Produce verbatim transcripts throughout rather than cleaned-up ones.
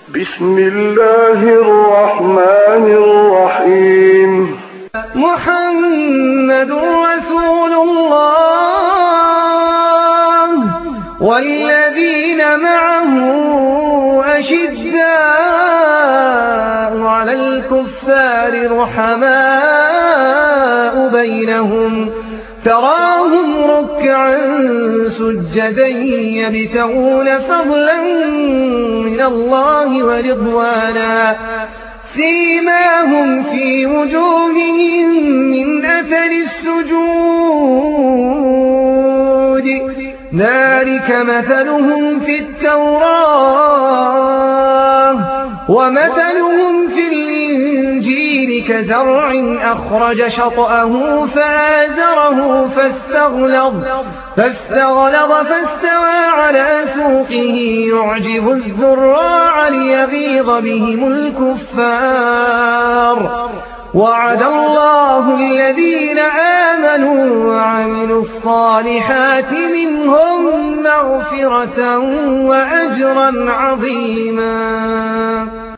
بسم الله الرحمن الرحيم. محمد رسول الله والذين معه أشداء على الكفار رحماء بينهم تراهم ركعا سجدا يبتغون فضلا من الله ورضوانا سيماهم في وجوههم من أثر السجود ذلك مثلهم في التوراة ومثلهم في الإنجيل كزرع أخرج شطأه فآزره فاستغلظ فاستغلظ فاستوى على سوقه يعجب الزراع ليغيظ بهم الكفار وعد الله الذين آمنوا وعملوا الصالحات منهم مغفرة وأجرا عظيما.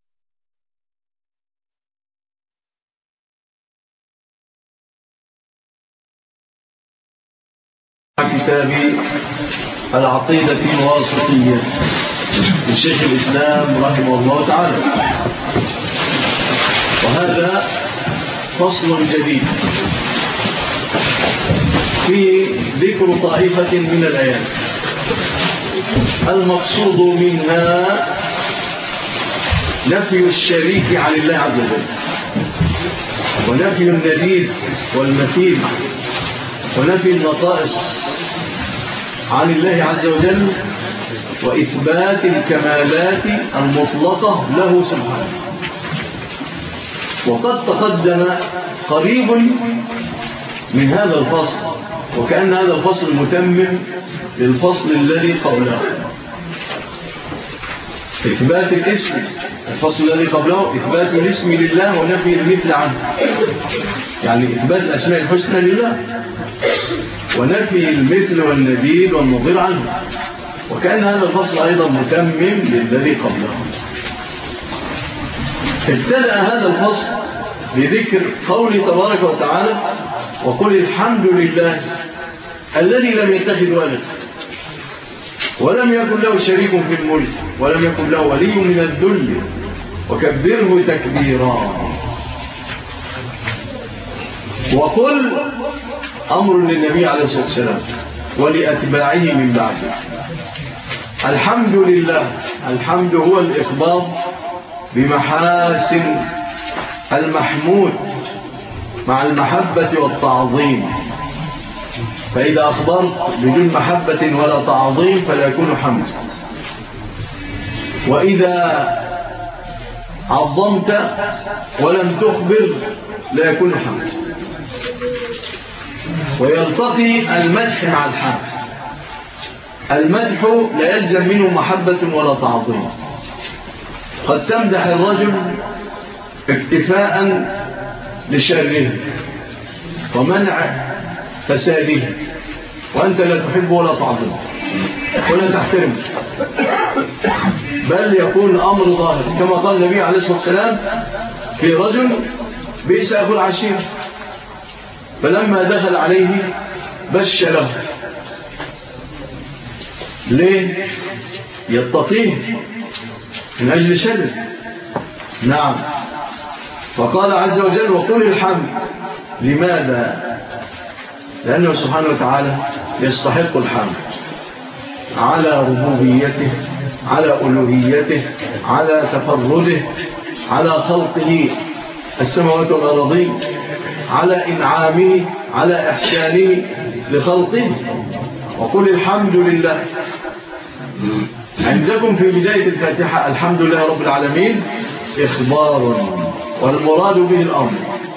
كتاب العقيدة الواسطية للشيخ الإسلام رحمه الله تعالى، وهذا فصل جديد في ذكر طائفة من الآيات المقصود منها نفي الشريك عن الله عز وجل، ونفي النديد والمثيل، ونفي النقائص عن الله عز وجل، وإثبات الكمالات المطلقة له سبحانه. وقد تقدم قريب من هذا الفصل، وكأن هذا الفصل متمم للفصل الذي قبله، إثبات الاسم. الفصل الذي قبله إثبات الاسم لله ونفي المثل عنه، يعني إثبات الأسماء الحسنى لله ونفي المثل والنذير والنظير عنه، وكأن هذا الفصل أيضا متمم للذي قبله. ابتدأ هذا الفصل بذكر قوله تبارك وتعالى: وقل الحمد لله الذي لم يتخذ ولد ولم يكن له شريك في الملك ولم يكن له ولي من الذل وكبره تكبيرا. وقل أمر للنبي عليه الصلاة والسلام ولأتباعه من بعده. الحمد لله، الحمد هو الإخبار بمحاسن المحمود مع المحبة والتعظيم، فإذا أخبرت بدون محبة ولا تعظيم فلا يكون حمد، وإذا عظمت ولم تخبر لا يكون حمد. ويلتقي المدح مع الحمد. المدح لا يلزم منه محبة ولا تعظيم. قد تمدح الرجل اكتفاء لشره ومنع فساده، وأنت لا تحبه ولا تعظمه ولا تحترمه، بل يكون أمر ظاهر، كما قال النبي عليه الصلاة والسلام في رجل بئس أخو العشير، فلما دخل عليه بش له. ليه؟ يتقيه من أجل شره. نعم. فقال عز وجل: وقل الحمد. لماذا؟ لأنه سبحانه وتعالى يستحق الحمد على ربوبيته، على ألوهيته، على تفرده، على خلقه السماوات والأرضين، على إنعامه، على إحسانه لخلقه. وقل الحمد لله. عندكم في بداية الفاتحة الحمد لله رب العالمين إخبار، والمراد به الأمر.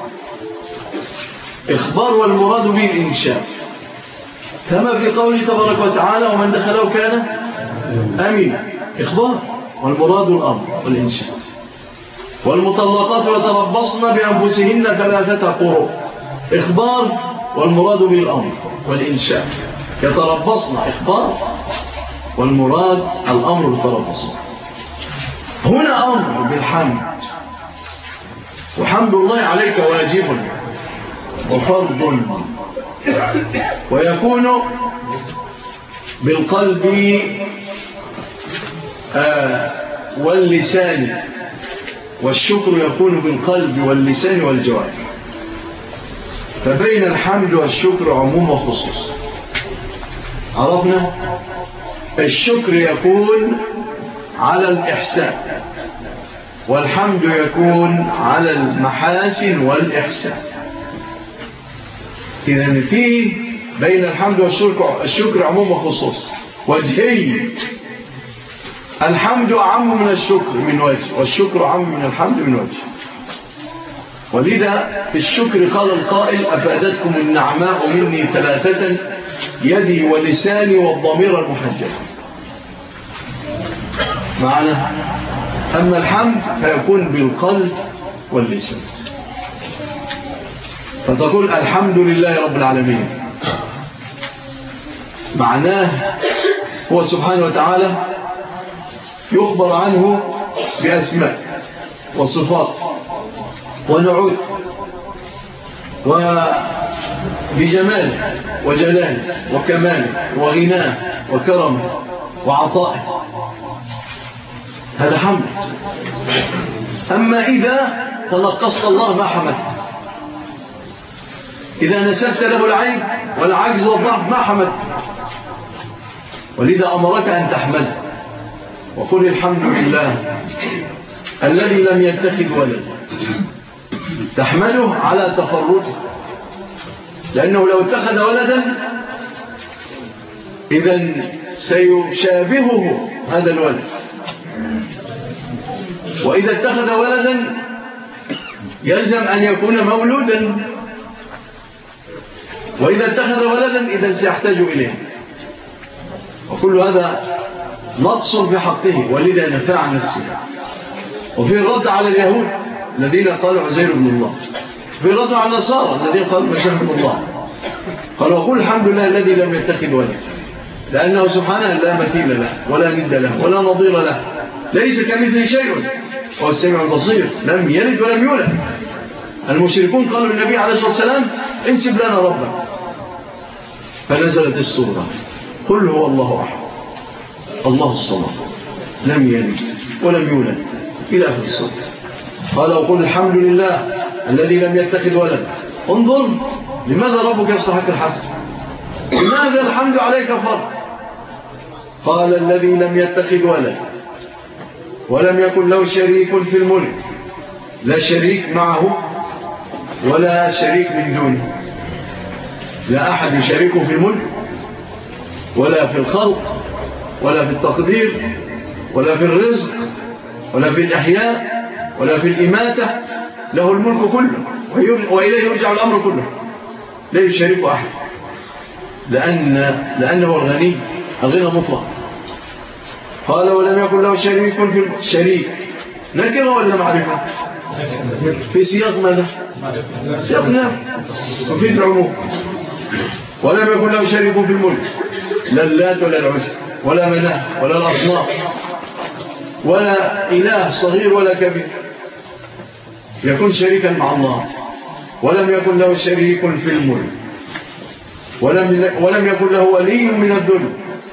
إخبار والمراد به الإنشاء، كما في قوله تبارك وتعالى: ومن دخله كان آمين. إخبار والمراد الأمر والإنشاء. والمطلقات يتربصن بأنفسهن ثلاثة قروء. إخبار والمراد به الأمر والإنشاء. يتربصن إخبار والمراد الأمر بالتربص. هنا أمر بالحمد، وحمد الله عليك واجب وفرض، ويكون بالقلب آه واللسان، والشكر يكون بالقلب واللسان والجوارح. فبين الحمد والشكر عموم وخصوص. عرفنا الشكر يكون على الإحسان، والحمد يكون على المحاسن والإحسان. إذن فيه بين الحمد والشكر الشكر عموم وخصوص وجهي. الحمد أعم من الشكر من وجه، والشكر أعم من الحمد من وجه. ولذا في الشكر قال القائل: أفادتكم النعماء مني ثلاثة، يدي ولساني والضمير المحجب. معنى أما الحمد فيكون بالقلب واللسان، فتقول الحمد لله رب العالمين، معناه هو سبحانه وتعالى يخبر عنه بأسماء وصفات ونعوت وبجمال وجلال وكمال وغناه وكرم وعطاء، هذا حمد. أما إذا تنقصت الله ما حمد، إذا نسبت له العيب والعجز والضعف ما حمد. ولذا أمرك أن تحمد، وقل الحمد لله الذي لم يتخذ ولد. تحمده على تفرده، لأنه لو اتخذ ولدا إذن سيشابهه هذا الولد، وإذا اتخذ ولدا يلزم أن يكون مولودا، وإذا اتخذ ولدا إذن سيحتاج إليه، وكل هذا نقص في حقه، ولذا نفع عن نفسه. وفي الرد على اليهود الذين قالوا عزير بن الله، في الرد على النصارى الذين قالوا مسيح بن الله، قالوا: وقل الحمد لله الذي لم يتخذ ولد، لأنه سبحانه لا مثيل له ولا ند له ولا نظير له، ليس كمثله شيء، هو السميع البصير، لم يلد ولم يولد. المشركون قالوا للنبي عليه الصلاة والسلام: انسب لنا ربك، فنزلت السورة: قل هو الله أحد الله الصمد لم يلد ولم يولد إلى آخر السورة. قال: وقل الحمد لله الذي لم يتخذ ولد. انظر لماذا ربك يستحق الحمد، لماذا الحمد عليك فرض. قال: الذي لم يتخذ ولد ولم يكن له شريك في الملك، لا شريك معه ولا شريك من دونه، لا أحد يشاركه في الملك ولا في الخلق ولا في التقدير ولا في الرزق ولا في الإحياء ولا في الإماتة، له الملك كله وإليه يرجع الأمر كله، لا يشارك أحد، لأن لأنه الغني الغنى مطلق. قال: ولم يكن له شريك في الشريك، نكرة ولا معرفة؟ في سياق ماذا؟ سياق نفي وفي العموم. ولم يكن له شريك في الملك، لا اللات ولا العزى ولا مناه ولا الأصنام ولا إله صغير ولا كبير يكون شريكا مع الله. ولم يكن له شريك في الملك، ولم, ولم يكن له ولي من الذل.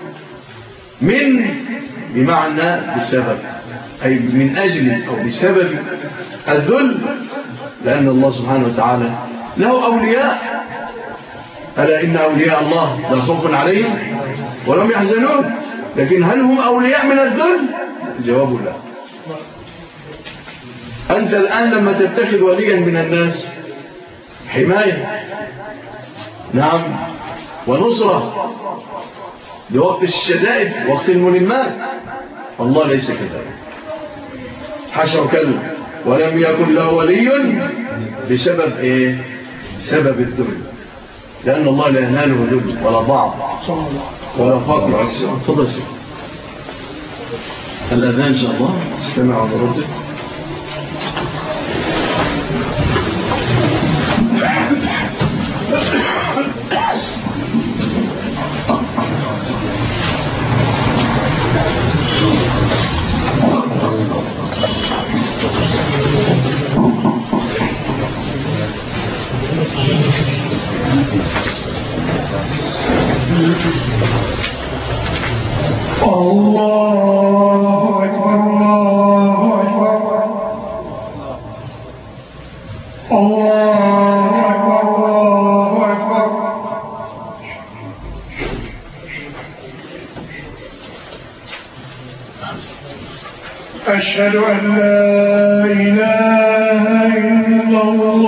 من بمعنى بسبب، أي من أجل أو بسبب الذل، لأن الله سبحانه وتعالى له أولياء. ألا إن أولياء الله لا خوف عليهم ولم يحزنون. لكن هل هم أولياء من الذل؟ الجواب لا. أنت الآن لما تتخذ وليا من الناس حماية، نعم، ونصرة لوقت الشدائد وقت الملمات، الله ليس كذلك، حاشا وكلا. ولم يكن له ولي بسبب إيه؟ سبب الذل، لأن الله لا يناله ذل ولا ضعف ولا فقر. تفضل شيخ. الأذان إن شاء الله استمعوا برده. أشهد أن لا إله إلا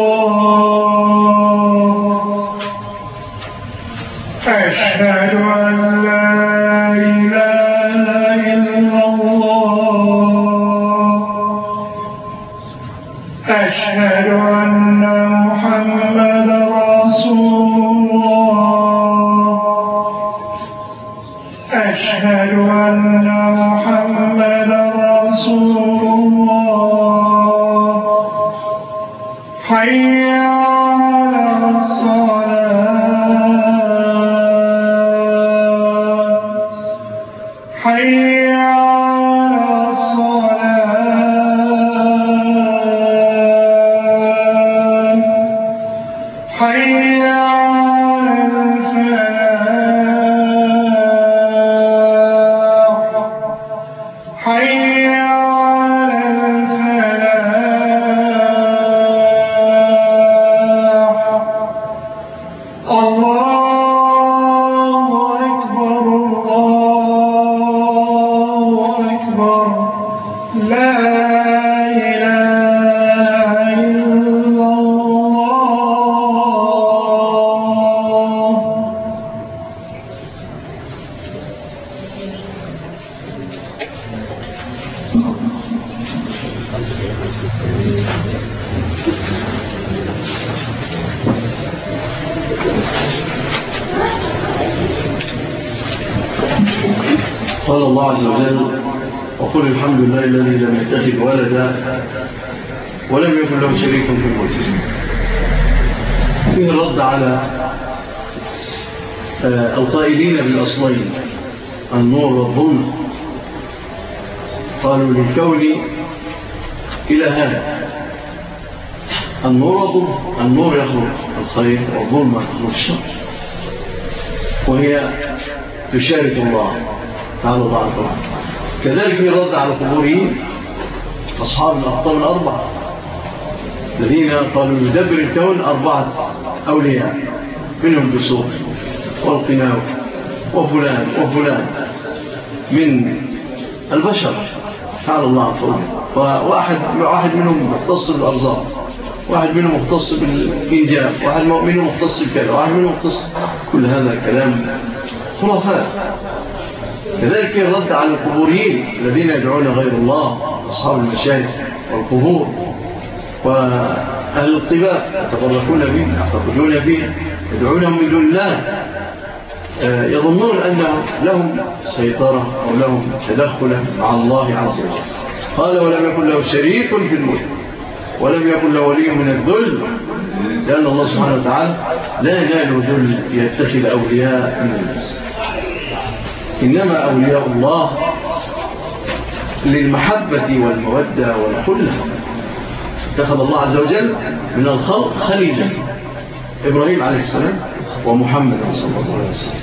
الله أشهد أن لا إله إلا الله أشهد أن محمدا رسول الله أشهد أن محمدا رسول الله حي على الصلاة حي على الصلاة حي على الفلاح حي على الفلاح الله أكبر الله أكبر لا إله إلا الله. قال الله عز وجل وقل الحمد لله الذي لم يتخذ ولدا ولم يكن له شريك في الملك. فيه الرد على القائلين بالأصلين النور والظلم. قالوا للكون إلهان النور والظلم، النور يخلق الخير والظلم يخلق الشر، وهي تشارك الله تعالى الله عنه. كذلك يرد على قبورهم أصحاب الأقطاب الأربعة الذين قالوا يدبر الكون أربعة أولياء منهم بسوق والقناو وفلان وفلان من البشر تعالى الله عنه. وواحد واحد منهم مختص بالأرزاق، واحد منهم مختص بالإنجاب، واحد منهم مختص بالكذا، واحد منهم مختص. كل هذا كلام خرافات. كذلك الرد على القبوريين الذين يدعون غير الله، أصحاب المشايخ والقبور وأهل الطباء يتبركون به يعتقدون به يدعونهم من دون الله، يظنون أن لهم سيطرة أو لهم تدخلا مع الله عز وجل. قال ولم يكن له شريك في الملك ولم يكن له ولي من الذل، لأن الله سبحانه وتعالى لا ينال ذل يتخذ أولياء من الناس، إنما أولياء الله للمحبة والمودة والخلة. اتخذ الله عز وجل من الخلق خليلا إبراهيم عليه السلام ومحمد صلى الله عليه وسلم.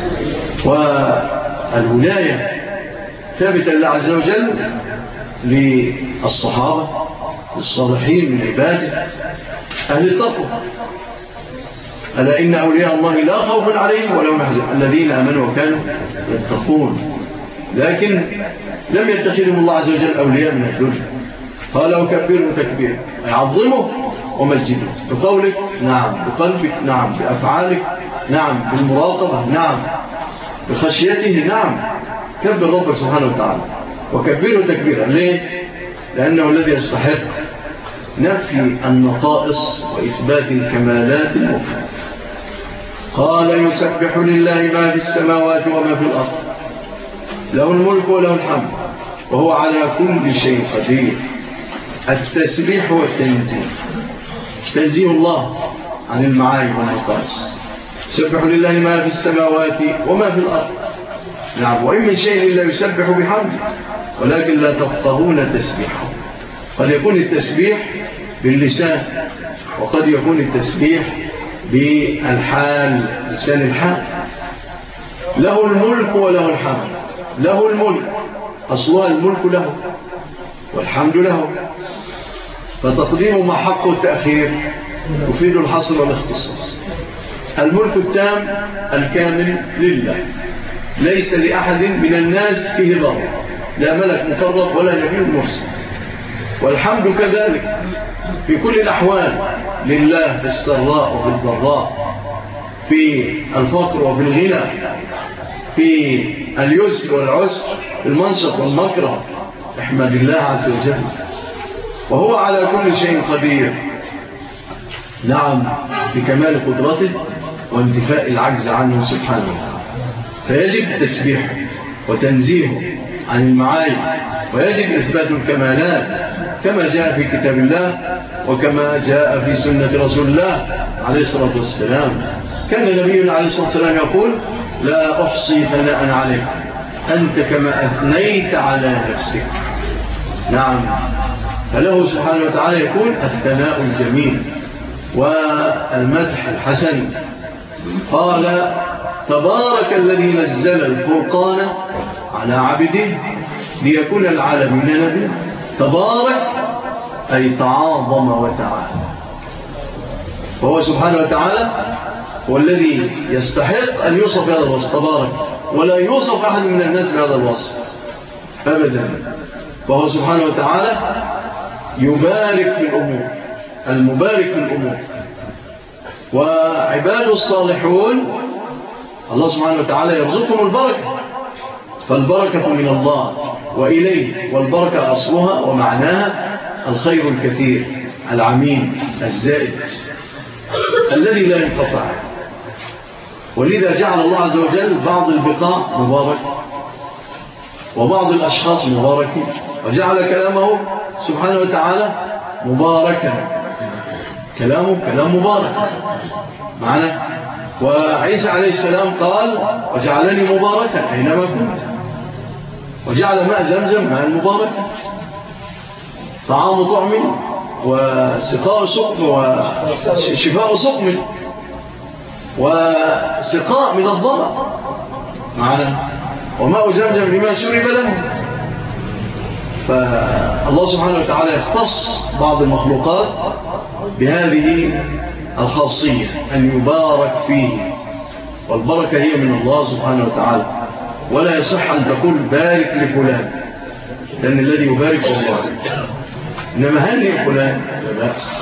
والولاية ثابتة لله عز وجل للصحابة الصالحين من عباده أهل التقوى. ألا إن أولياء الله لا خوف عليهم ولا هم يحزنون الذين آمنوا وكانوا يتقون. لكن لم يتخذهم الله عز وجل أولياء من الدنيا. قال وكبره تكبير أي عظمه ومجده بقولك نعم، بقلبك نعم، بأفعالك نعم، بالمراقبة نعم، بخشيته نعم. كبر ربك سبحانه وتعالى وكبره تكبيرا. ليه؟ لأنه الذي يستحق نفي النقائص وإثبات الكمالات المفرد. قال يسبح لله ما في السماوات وما في الأرض له الملك وله الحمد وهو على كل شيء قدير. التسبيح والتنزيه، تنزيه الله عن المعايب والنقائص. يسبح لله ما في السماوات وما في الأرض. نعم، وإن من شيء إلا يسبح بحمده ولكن لا تفقهون تسبيحه. قد يكون التسبيح باللسان وقد يكون التسبيح بالحال، لسان الحال. له الملك وله الحمد. له الملك أصلها الملك له والحمد له، فتقديم ما حقه التأخير يفيد الحصر والاختصاص. الملك التام الكامل لله، ليس لأحد من الناس فيه ضرر لا ملك مقرب ولا نبي مرسل. والحمد كذلك في كل الأحوال لله في السراء وفي الضراء، في الفقر وفي الغنى، في اليسر والعسر، في المنشط والمكره. احمد الله عز وجل، وهو على كل شيء قدير. نعم، بكمال قدرته وانتفاء العجز عنه سبحانه وتعالى. فيجب التسبيح وتنزيهه عن المعايب، ويجب إثبات الكمالات كما جاء في كتاب الله وكما جاء في سنة رسول الله عليه الصلاة والسلام. كان نبينا عليه الصلاة والسلام يقول: لا أحصي ثناء عليك أنت كما أثنيت على نفسك. نعم، فله سبحانه وتعالى يقول الثناء الجميل والمدح الحسن. قال: تبارك الذي نزل الفرقان على عبده ليكون العالمين نبيا. تبارك أي تعاظم وتعالى، وهو سبحانه وتعالى هو الذي يستحق أن يوصف بهذا الوصف تبارك، ولا يوصف أحد من الناس بهذا الوصف أبدا. وهو سبحانه وتعالى يبارك في الأمور، المبارك في الأمور. وعباد الصالحون الله سبحانه وتعالى يرزقهم البركة، فالبركة من الله وإليه، والبركة أصلها ومعناها الخير الكثير العميم الزائد الذي لا ينقطع. ولذا جعل الله عز وجل بعض البقاع مبارك وبعض الأشخاص مباركين، وجعل كلامه سبحانه وتعالى مباركا. كلامه كلام مبارك معنا. وعيسى عليه السلام قال: وجعلني مباركا أينما كنت، وجعل ماء زمزم ماء مباركا، طعام طعم وسقاء سقم وشفاء سقم وسقاء من الضرع معنا، وماء زمزم لما شرب له. فالله سبحانه وتعالى يختص بعض المخلوقات بهذه الخاصية أن يبارك فيه، والبركة هي من الله سبحانه وتعالى. ولا يصح أن تقول بارك لفلان، لأن الذي يبارك هو الله. إنما هل لفلان لا بأس،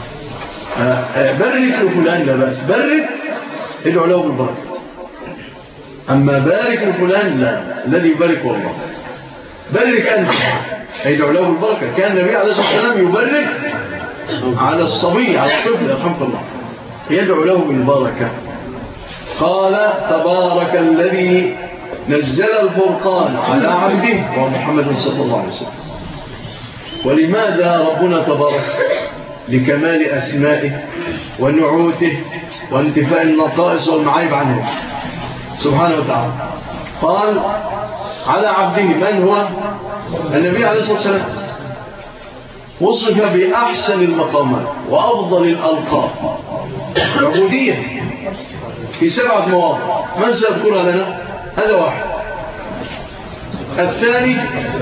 بارك لفلان لا بأس، بارك ادعو له بالبركة. أما بارك لفلان لا، الذي يبارك هو الله. بارك أنت ادعو له بالبركة. كان النبي عليه الصلاة والسلام يبارك على الصبي، على الطفل الحمد الله، يدعو له بالبركة. قال: تبارك الذي نزل الفرقان على عبده ومحمد صلى الله عليه وسلم. ولماذا ربنا تبارك؟ لكمال أسمائه ونعوته وانتفاء النقائص والمعايب عنه سبحانه وتعالى. قال: على عبده، من هو؟ النبي عليه الصلاة والسلام. وصف بأحسن المقامات وأفضل الألقاب العبودية في سبعة مواضع. من سيذكرها لنا؟ هذا واحد. الثاني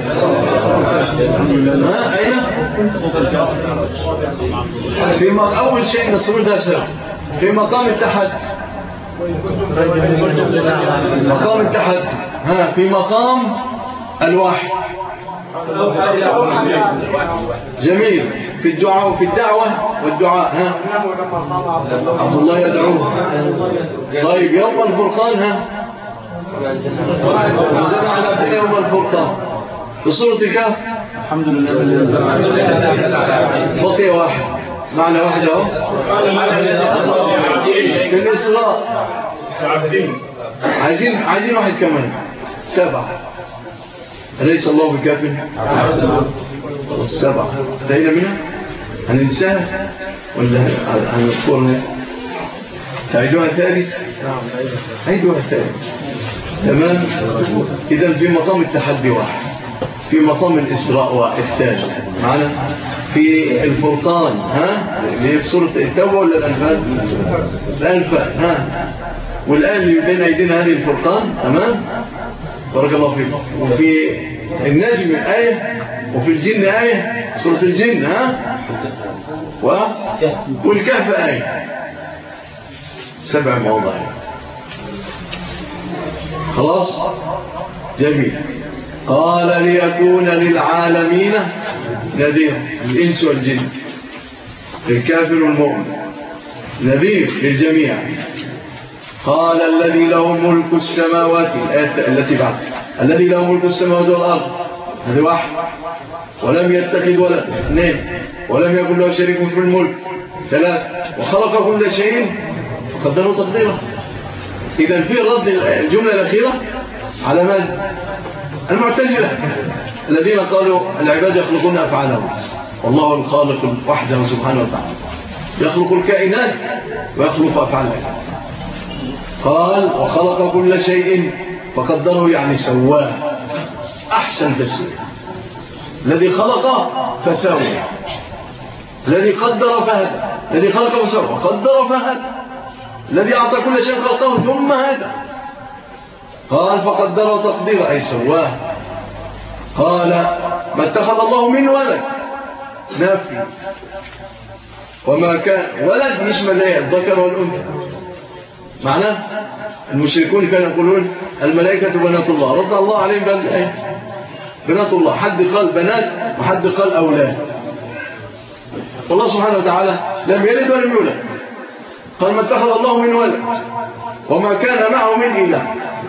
ها أين؟ في أول شيء نصر ده سر في مقام التحد. مقام التحد ها في مقام الواحد. جميل. في الدعاء وفي الدعوة والدعاء ها عبد الله يدعوه. طيب يوم الفرقان ها نزل على عبد يوم الفرقان في سورة الكهف. الحمد لله بقي واحد، معنى واحد اهو في الإسراء. عايزين عايزين واحد كمان، سبعة. أليس الله بكاف؟ سبعة. انتهينا منها؟ هننساها ولا هنذكرها؟ تعيدوها ثالث؟ عيدوها ثالث. تمام. إذن في مقام التحدي واحد، في مقام الإسراء والثالث معنا، في الفرقان ها اللي في سورة التوبة ولا الأنفال؟ الأنفال ها. والآن اللي بين أيدينا هذه الفرقان. تمام. بارك الله فيكم. وفي النجم آية، وفي الجن آية سورة الجن ها، والكهف آية. سبع مواضع. خلاص. جميل. قال ليكون للعالمين نذير، الإنس والجن، للكافر والمؤمن، نذير للجميع. قال الذي له ملك السماوات، الآية التي بعد، الذي له ملك السماوات والأرض، هذا واحد، ولم يتخذ ولد، اثنين، ولم يكن له شريك في الملك، ثلاث، وخلق كل شيء فقدره تقديره. إذا في رد الجملة الأخيرة على من؟ المعتزلة الذين قالوا العباد يخلقون أفعالهم والله الخالق وحده سبحانه وتعالى، يخلق الكائنات ويخلق أفعالها. قال وخلق كل شيء فقدره، يعني سواه أحسن تسويه. الذي خلق فسوى، الذي قدر فهدى، الذي خلق فسوى وقدر فهدى، الذي أعطى كل شيء خلقه ثم هدى. قال فقدره تقدير أي سواه. قال ما اتخذ الله من ولد، نافي، وما كان ولد مش ملايا الذكر والأنثى. معناه المشركون كانوا يقولون الملائكة بنات الله، رد الله عليهم بأن بنات الله، حد قال بنات وحد قال أولاد. والله سبحانه وتعالى لم يلد ولم يولد. قال ما اتخذ الله من ولد وما كان معه من إله،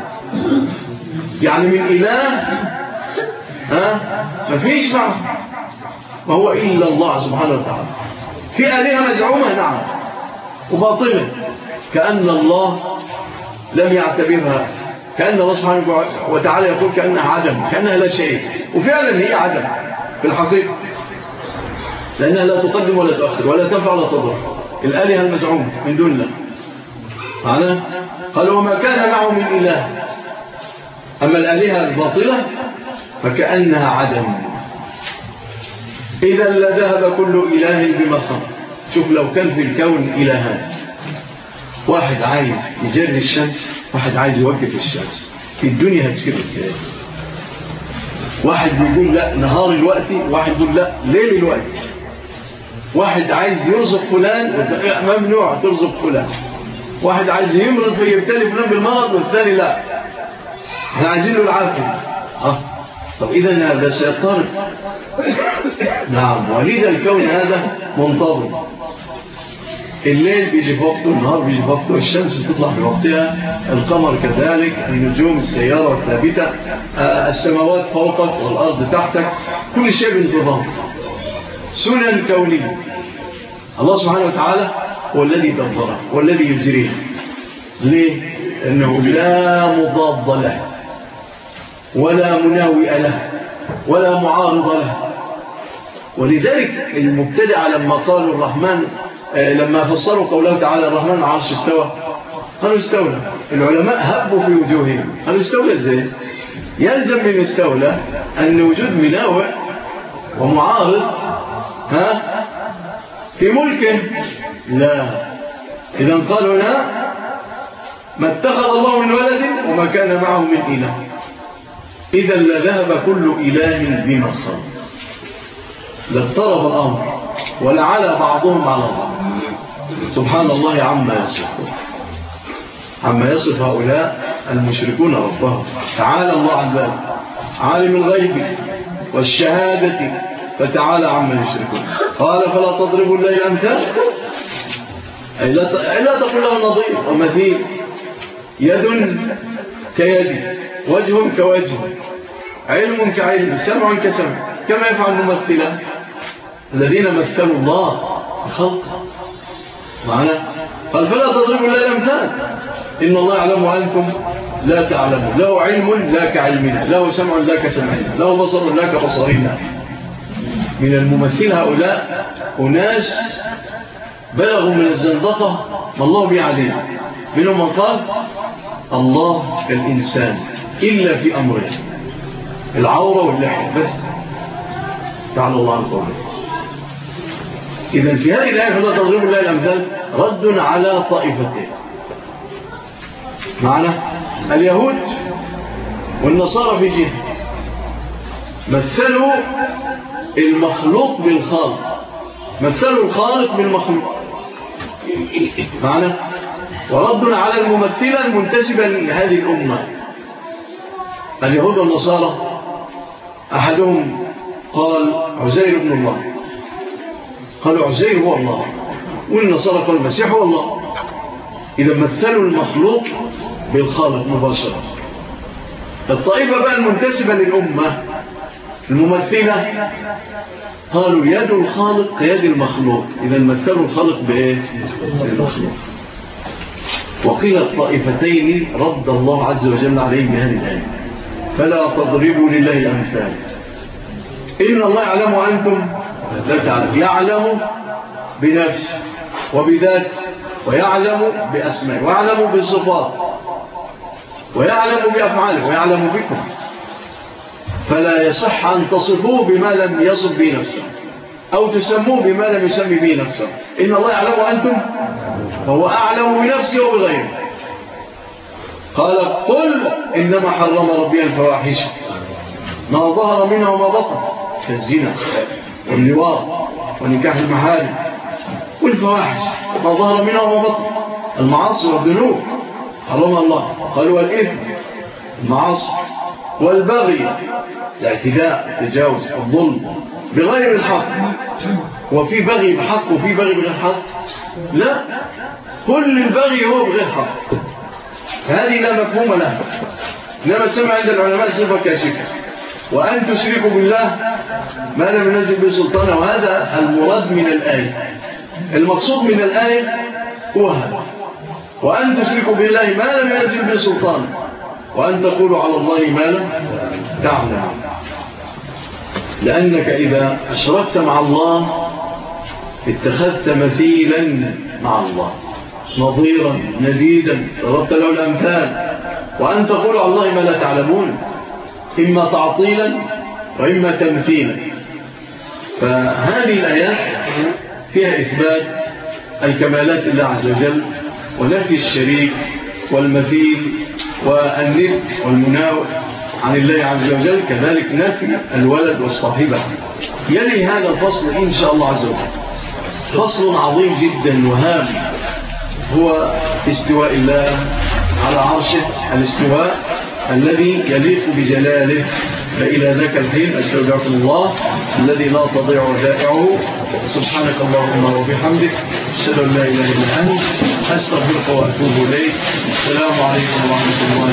يعني من إله ها ما فيش معه، ما هو إلا الله سبحانه وتعالى. في آلهة مزعومة نعم وباطلة، كأن الله لم يعتبرها، كأن الله سبحانه وتعالى يقول كأنها عدم، كأنها لا شيء، وفعلا هي عدم في الحقيقة، لأنها لا تقدم ولا تؤخر ولا تنفع ولا تضر. الآلهة المزعومة من دون الله معناه. قال وما كان معه من إله، أما الآلهة الباطلة فكأنها عدم. إذا لذهب كل إله بما خلق. شوف لو كان في الكون إلهان، واحد عايز يجري الشمس، واحد عايز يوقف الشمس، في الدنيا هتصير ازاي؟ واحد بيقول لا نهار الوقت، واحد يقول لا ليل الوقت. واحد عايز يرزق فلان، ممنوع ترزق فلان. واحد عايز يمرض فيبتلي فلان بالمرض، والثاني لا، احنا عايزين له العافية. اه طب إذا هذا سيضطرب. نعم، ولذا الكون هذا منتظم، الليل بيجي في وقته، النهار بيجي في وقته، الشمس تطلع في وقتها، القمر كذلك، النجوم، السيارة الثابتة، السماوات فوقك والأرض تحتك، كل شيء بانتظام، سنن كونية. الله سبحانه وتعالى هو الذي دبره والذي يجريه. ليه؟ لأنه لا مضاد له ولا مناوئ له ولا معارض له. ولذلك المبتدع لما قالوا الرحمن، لما فسروا قوله تعالى الرحمن العرش استوى، قالوا استولى. العلماء هبوا في وجوههم، قالوا استولى ازاي؟ يلزم من استولى أن وجود مناوئ ومعارض ها في ملكه. لا، إذا قالوا لا، ما اتخذ الله من ولد وما كان معه من إله، إذا لذهب كل إله بما خلق، لاضطرب الأمر ولعلى بعضهم على بعض. سبحان الله عما يصفون، عما يصف هؤلاء المشركون ربهم. تعالى الله عن ذلك، عالم الغيب والشهادة فتعالى عما يشركون. قال فلا تضربوا الله الأمثال، أي لا تقول له نظير ومثيل، يد كيد، وجه كوجه، علم كعلم، سمع كسمع، كما يفعل الممثلة الذين مثلوا الله بخلقه معنا. قال فلا تضربوا الله الأمثال، إن الله يعلم وأنتم لا تعلمون. له علم لا كعلمنا، له سمع لا كسمعنا، له بصر لا كبصرنا. من الممثل هؤلاء أناس بلغوا من الزندقة ما الله به عليه. منهم من قال الله كالإنسان إلا في أمره، العورة واللحية بس، تعالى الله عن قوله. إذن في هذه الآية فلا تضربوا الله الأمثال رد على طائفتين معنا. اليهود والنصارى في جهة مثلوا المخلوق بالخالق، مثلوا الخالق بالمخلوق معنا، ورد على الممثلة المنتسبة لهذه الأمة. اليهود والنصارى أحدهم قال عزير ابن الله، قالوا عزير هو الله، والنصارى قالوا المسيح هو الله. إذا مثلوا المخلوق بالخالق مباشرة. الطائفة بقى المنتسبة للأمة الممثلة قالوا يد الخالق كيد المخلوق، إذا مثلوا الخالق بإيه؟ بالمخلوق. وقيل الطائفتين رد الله عز وجل عليهم بهذه الآية: فلا تضربوا لله الأمثال إن الله يعلم وأنتم لا تعلمون. يعلم بنفسه وبذاته، ويعلم بأسمائه، ويعلم بالصفات، ويعلم بأفعاله، ويعلم بكم. فلا يصح أن تصفوه بما لم يصف به نفسه، أو تسموه بما لم يسمي به نفسه. إن الله يعلم وأنتم، فهو أعلم بنفسه وبغيره. قال قل إنما حرم ربي الفواحش ما ظهر منها وما بطن، كالزنا واللواط ونكاح المحارم، والفواحش ما ظهر منها وما بطن، المعاصي والذنوب حرمها الله. قالوا والإثم المعاصي، والبغي الاعتداء التجاوز الظلم بغير الحق. وفي بغي بحق وفي بغي بغير حق؟ لا، كل البغي هو بغير حق. هذه لا مفهوم لها، إنما سمع عند العلماء صفة كاشفة. وأن تشركوا بالله ما لم ينزل به سلطانه، وهذا المراد من الآية. المقصود من الآية هو هذا: وأن تشركوا بالله ما لم ينزل به سلطانه، وأن تقولوا على الله ما لم تعلموا. لأنك إذا أشركت مع الله اتخذت مثيلا مع الله، نظيرا نديدا، ضربت له الأمثال. وأن تقولوا على الله ما لا تعلمون، إما تعطيلا وإما تمثيلا. فهذه الآيات فيها إثبات الكمالات لله عز وجل، ونفي الشريك والمثيل والند والمناوئ عن الله عز وجل، كذلك نفي الولد والصاحبة. يلي هذا الفصل إن شاء الله عز وجل فصل عظيم جدا وهام، هو استواء الله على عرشه، الاستواء الذي يليق بجلاله. فإلى ذاك الحين أستودعكم الله الذي لا تضيع ودائعه. سبحانك اللهم وبحمدك، أشهد أن لا إله إلا أنت، أستغفرك وأتوب إليك. السلام عليكم ورحمة الله.